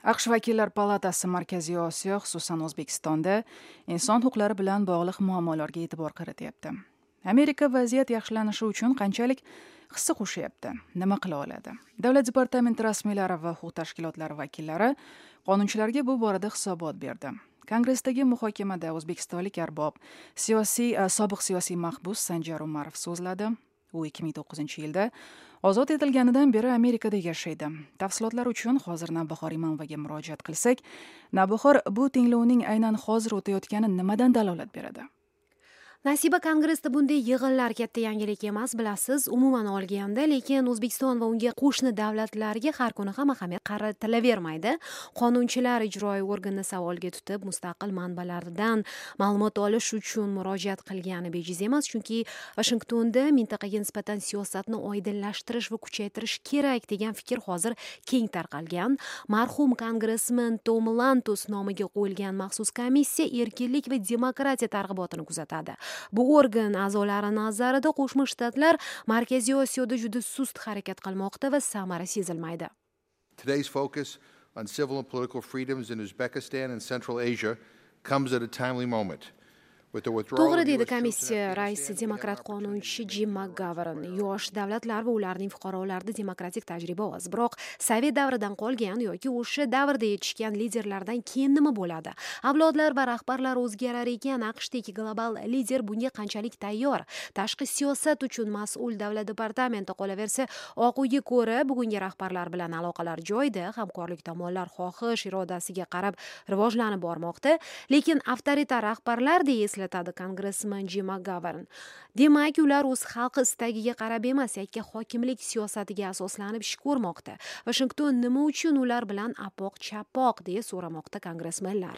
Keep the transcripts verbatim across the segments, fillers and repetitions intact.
AQSh Vakillar palatasi Markaziy Osiyo, xususan O'zbekistonda inson huquqlari bilan bog'liq muammolarga e'tibor qaratyapti. Amerika vaziyat yaxshilanishi uchun qanchalik hissa qo'shyapti? Nima qila oladi? Davlat departamenti rasmiylari va huquq tashkilotlari vakillari qonunchilarga bu borada hisobot berdi. Kongressdagi muhokamada o'zbekistonlik arbob, siyosiy sobiq siyosiy mahbus Sanjar Umarov so'zladi. U ikki ming to'qqizinchi yilda ozod etilganidan beri Amerikada yashaydi. Tafsilotlar uchun hozir Navbahor Imonovaga murojaat qilsak, Navbahor, bu tinglovning aynan hozir o'tayotgani nimadan dalolat beradi? Nasiba, Kongressda bunday yig'inlar katta yangilik emas, bilasiz, umuman olganda, lekin O'zbekiston va unga qo'shni davlatlarga har kuni ham ahamiyat qaratilavermaydi. Qonunchilar ijroiy organni savolga tutib, mustaqil manbalardan ma'lumot olish uchun murojaat qilgani bejiz emas, chunki Vashingtonda mintaqaga nisbatan siyosatni oydinlashtirish va kuchaytirish kerak degan fikr hozir keng tarqalgan. Marhum kongressmen Tom Lantos nomiga qo'yilgan maxsus komissiya erkinlik va demokratiya targ'ibotini kuzatadi. Bu organ a'zolari nazarida Qo'shma Shtatlar Markaziy Osiyoda juda sust harakat qilmoqda va samara sezilmaydi. Today's focus on civil and political freedoms in Uzbekistan and Central Asia comes at a timely moment. To'g'ri, deydi komissiya raisi demokrat qonunchi Jim McGovern. Yosh davlatlar va ularning fuqarolarida demokratik tajriba oz, biroq Sovet davridan qolgan yoki o'sha davrda yetishgan liderlardan keyin nima bo'ladi? Avlodlar va rahbarlar o'zgarar ekan, AQShdagi global lider bunga qanchalik tayyor? Tashqi siyosat uchun mas'ul davlat departamenti qolaversa, Oq uyga ko'ra bugungi rahbarlar bilan aloqalar joyida, hamkorlik tomonlar xohish irodasiga qarab rivojlanib bormoqda, lekin avtoritar rahbarlar deyeslar kongressmen Jim McGovern. Demak, ular o'z xalqi istagiga qarab emas, yakka hokimlik siyosatiga asoslanib ish ko'rmoqda. Washington nima uchun ular bilan apoq-chapoq deya so'ramoqda kongressmenlar.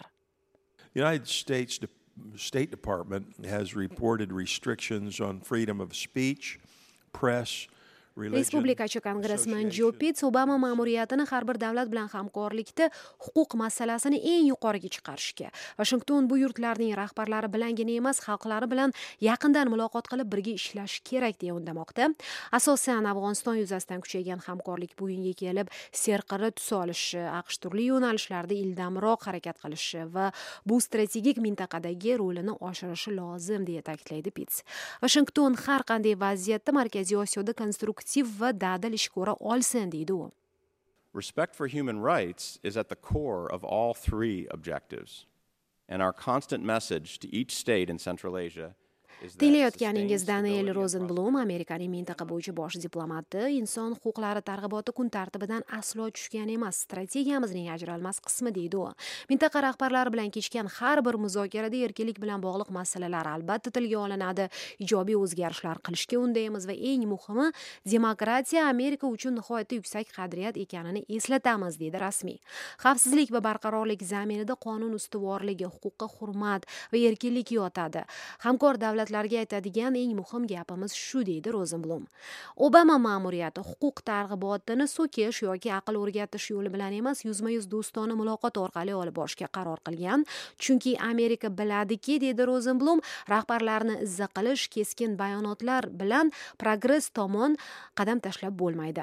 United States State Department has reported restrictions on freedom of speech, press, Respublikachi kongressmen Jo Pitts Obama ma'muriyatini har bir davlat bilan hamkorlikda huquq masalasini eng yuqoriga chiqarishga, Washington bu yurtlarning rahbarlari bilangina emas, xalqlari bilan yaqindan muloqot qilib birga ishlash kerak deya undamoqda. Asosan Afg'oniston yuzasidan kuchaygan hamkorlik bugunga kelib serqirra tus olishi, AQSh turli yo'nalishlarda ildamroq harakat qilishi va bu strategik mintaqadagi rolini oshirishi lozim deya ta'kidlaydi Pitts. Washington har qanday vaziyatda Markaziy Osiyoda konstruktiv va dadil ish ko'ra olsin deydi u. Respect for human rights is at the core of all three objectives, and our constant message to each state in Central Asia Tinglayotganingiz Daniel Rosenblum, Amerikaning mintaqa bo'yicha bosh diplomati, inson huquqlari targ'iboti kun tartibidan aslo tushgan emas, strategiyamizning ajralmas qismi deydi u. Mintaqa rahbarlari bilan kechgan har bir muzokarada erkinlik bilan bog'liq masalalar albatta tilga olinadi, ijobiy o'zgarishlar qilishga undaymiz va eng muhimi, demokratiya Amerika uchun nihoyatda yuksak qadriyat ekanini eslatamiz, deydi rasmiy. Xavfsizlik va barqarorlik zaminida qonun ustuvorligi, huquqqa hurmat va erkinlik yotadi. Hamkor davlat larga aytadigan eng muhim gapimiz shu, deydi Rosenblum. Obama ma'muriyati huquq targ'ibotini so'kish yoki aql o'rgatish yo'li bilan emas, yuzma-yuz do'stona muloqot orqali olib borishga qaror qilgan. Chunki Amerika biladiki, deydi Rosenblum, rahbarlarni izza qilish, keskin bayonotlar bilan progress tomon qadam tashlab bo'lmaydi.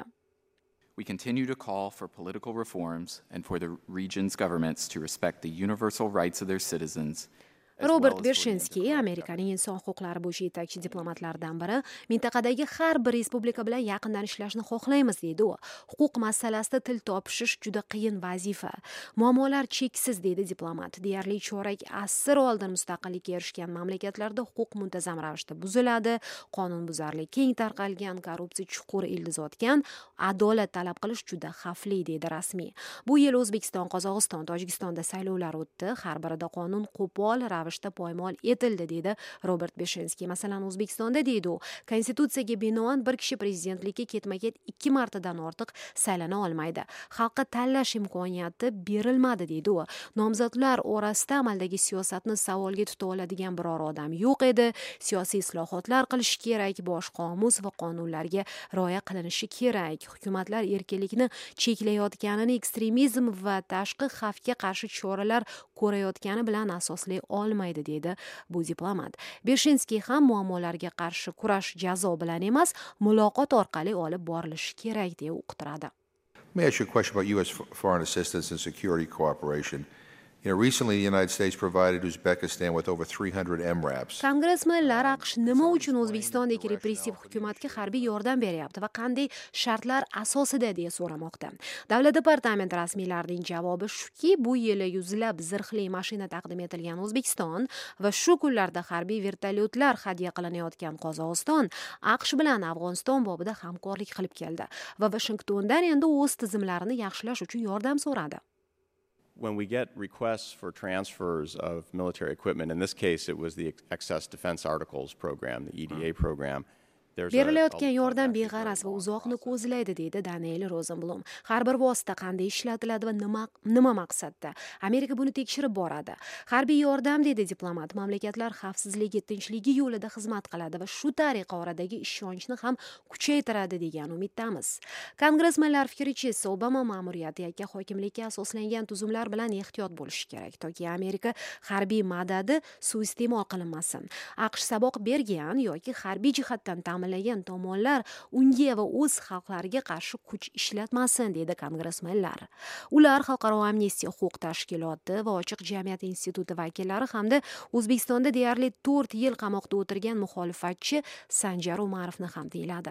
We continue to call for political reforms and for the region's governments to respect the universal rights of their citizens. Robert Bershinsky, Amerikaning inson huquqlari bo'yicha yetakchi diplomatlardan biri, mintaqadagi har bir respublika bilan yaqindan ishlashni xohlaymiz, deydi u. Huquq masalasida til topishish juda qiyin vazifa. Muammolar cheksiz, deydi diplomat. Deyarli chorak asr oldin mustaqillikka erishgan mamlakatlarda huquq muntazam ravishda buziladi, qonunbuzarlik keng tarqalgan, korrupsiya chuqur ildiz otgan, adolat talab qilish juda xavfli, deydi rasmiy. Bu yil O'zbekiston, Qozog'iston, Tojikistonda saylovlar o'tdi. Har birida qonun qo'pol ravishda poymol etildi, deydi Robert Bershinsky. Masalan, O'zbekistonda, deydi u, konstitutsiyaga binoan bir kishi prezidentlikka ketma-ket ikki martadan ortiq saylana olmaydi. Xalqqa tanlash imkoniyati berilmadi, deydi u. Nomzodlar orasida amaldagi siyosatni savolga tuta oladigan biror odam yo'q edi. Siyosiy islohotlar qilish kerak, bosh qomus va qonunlarga rioya qilinishi kerak. Hukumatlar erkinlikni cheklayotganini ekstremizm va tashqi xavfga qarshi choralar ko'rayotgani bilan asoslay olmaydi, deydi bu diplomat. Bershinsky ham muammolarga qarshi kurash jazo bilan emas, muloqot orqali olib borilishi kerak deya uqtiradi. Let me ask you a question about U S foreign assistance and security cooperation. You know, recently the United States provided Uzbekistan with over three hundred M RAPs. Kongressmenlar AQSh nima uchun O'zbekistondagi repressiv hukumatga harbiy yordam beryapti va qanday shartlar asosida deya so'ramoqda. Davlat departamenti rasmiylarining javobi shuki, bu yili yuzlab zirhli mashina taqdim etilgan O'zbekiston va shu kunlarda harbiy vertolyotlar hadya qilinayotgan Qozog'iston AQSh bilan Afg'oniston bobida hamkorlik qilib keldi va Washingtondan endi o'z tizimlarini yaxshilash uchun yordam so'radi. When we get requests for transfers of military equipment, in this case it was the Excess Defense Articles program, the E D A program, berilayotgan yordam beg'araz va uzoqni ko'zlaydi, deydi Daniel Rosenblum. Har bir vosita qanday ishlatiladi va nima nima maqsadda? Amerika buni tekshirib boradi. Harbiy yordam, deydi diplomat, mamlakatlar xavfsizligi, tinchligi yo'lida xizmat qiladi va shu tariqa oradagi ishonchni ham kuchaytiradi degan umiddamiz. Kongressmenlar fikricha esa Obama ma'muriyati yakka hokimlikka asoslangan tuzumlar bilan ehtiyot bo'lishi kerak, toki Amerika harbiy madadi suiiste'mol qilinmasin. AQSh saboq bergan yoki harbiy jihatdan ta'minlagan tomonlar unga va o'z xalqlariga qarshi kuch ishlatmasin, deydi kongressmenlar. Ular Xalqaro amnistiya huquq tashkiloti va Ochiq jamiyat instituti vakillari hamda O'zbekistonda deyarli to'rt yil qamoqda o'tirgan muxolifatchi Sanjar Umarovni ham tingladi.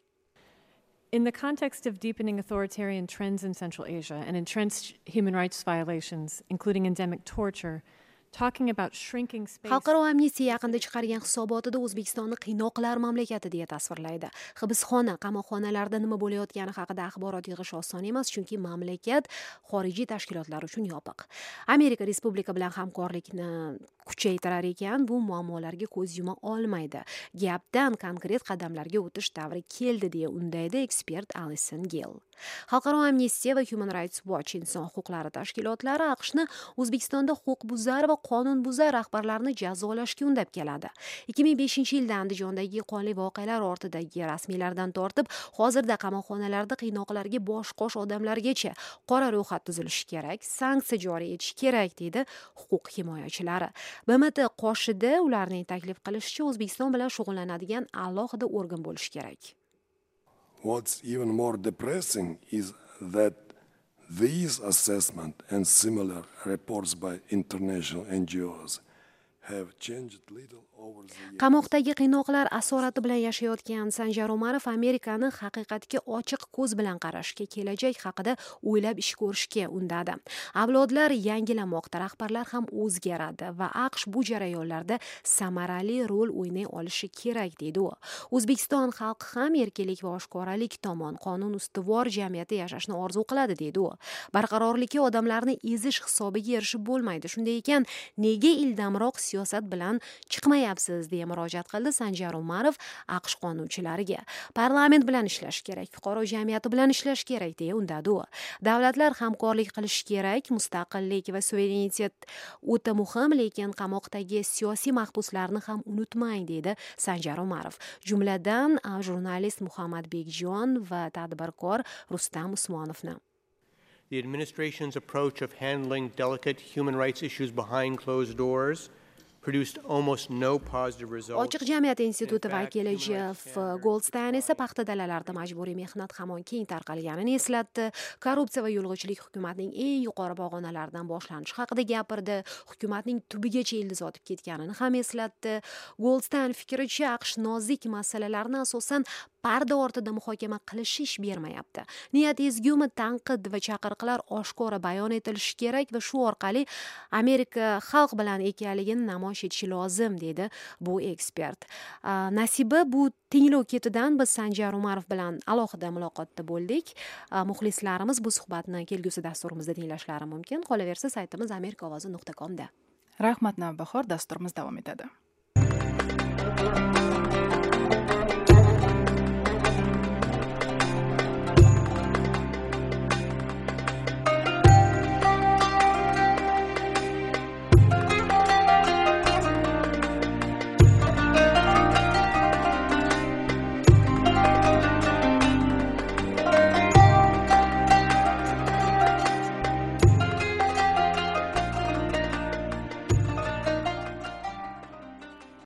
In the context of deepening authoritarian trends in Central Asia and entrenched human rights violations, including endemic torture, talking about shrinking space. Xalqaro amnistiya yaqinda chiqargan hisobotida O'zbekistonni qiynoqlar mamlakati deya tasvirlaydi. Hibsxona, qamoqxonalarda nima bo'layotgani haqida axborot yig'ish oson emas, chunki mamlakat xorijiy tashkilotlar uchun yopiq. Amerika respublika bilan hamkorlikni kuchaytirar ekan, bu muammolarga ko'z yuma olmaydi. Gapdan konkret qadamlarga o'tish davri keldi deya undaydi ekspert Alison Gill. Xalqaro amnistiya va Human Rights Watch inson huquqlari tashkilotlari AQShni O'zbekistonda huquqbuzar va qonunbuzar rahbarlarni jazolashga undab keladi. ikki ming beshinchi yilda Andijondagi qonli voqealar ortidagi rasmiylardan tortib, hozirda qamoqxonalarda qiynoqlarga bosh qosh odamlargacha qora ro'yxat tuzilishi kerak, sanksiya joriy etish kerak, deydi huquq himoyachilari. B M T qoshida ularning taklif qilishicha O'zbekiston bilan shug'ullanadigan alohida organ bo'lishi kerak. What's even more depressing is that these assessment and similar reports by international N G Os have changed little over the years. Qamoqdagi qiynoqlar asorati bilan yashayotgan Sanjar Umarov Amerikani haqiqatga ochiq ko'z bilan qarashga, kelajak haqida o'ylab ish ko'rishga undadi. Avlodlar yangilanmoqda, rahbarlar ham o'zgaradi va AQSh bu jarayonlarda samarali rol o'ynay olishi kerak, deydi u. O'zbekiston xalqi ham erkinlik va oshkoralik tomon qonun ustuvor jamiyatda yashashni orzu qiladi, deydi u. Barqarorlikka odamlarni ezish hisobiga erishib bo'lmaydi. Shunday ekan, nega ildamroq siyosat bilan chiqmayapsiz deya murojaat qildi Sanjar Umarov AQSh qonunchilariga. Parlament bilan ishlash kerak, fuqaro jamiyati bilan ishlash kerak deya undadi u. Davlatlar hamkorlik qilishi kerak, mustaqillik va suverenitet o'ta muhim, lekin qamoqdagi siyosiy mahbuslarni ham unutmang, deydi Sanjar Umarov. Jumladan jurnalist Muhammad Bekjon va tadbirkor Rustam Usmonovni. The administration's approach of handling delicate human rights issues behind closed doors produced almost no positive results. Ochiq jamiyat instituti vakili Jeff Goldstein esa paxta dalalarida majburiy mehnat hamon keng tarqalganini eslatdi. Korrupsiya va yo'lg'ichilik hukumatning eng yuqori pog'onalaridan boshlanishi haqida gapirdi. Hukumatning tubigacha ildiz otib ketganini ham eslatdi. Goldstein fikricha AQSh nozik masalalarni asosan parda ortida muhokama qilish ish bermayapti. Niyat ezgumi, tanqid va chaqiriqlar oshkora bayon etilishi kerak va shu orqali Amerika xalq bilan ekanligini namoyish etishi lozim, dedi bu ekspert. Nasiba, bu tinglov ketidan biz Sanjar Umarov bilan alohida muloqotda bo'ldik. Muxlislarimiz bu suhbatni kelgusi dasturimizda tinglashlari mumkin. Qolaversa, saytimiz amerika ovozi nuqta com da. Rahmat Navbahor, dasturimiz davom etadi.